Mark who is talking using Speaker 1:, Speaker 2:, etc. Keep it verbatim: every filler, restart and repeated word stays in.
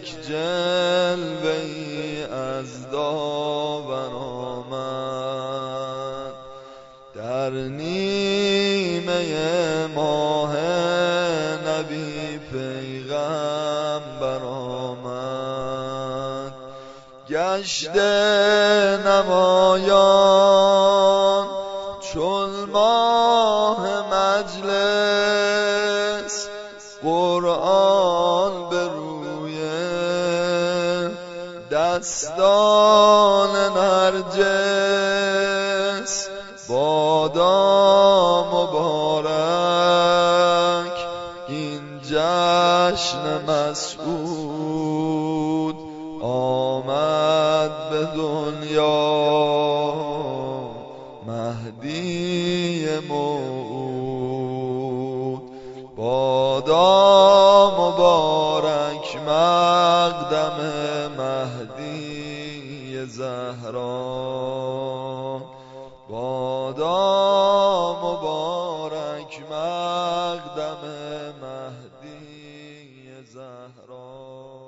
Speaker 1: یک جلوه ای از داور آمد، در نیمه ماه نبی پیغمبر آمد. گشت نمایان چون ماه مجلس، قرآن به روی دستان نرجس. بادا مبارک این جشن مسعود، آمد به دنیا مهدی موعود. بادا مبارک مقدم مهدی زهرا، بادا مبارک مقدم مهدی زهرا.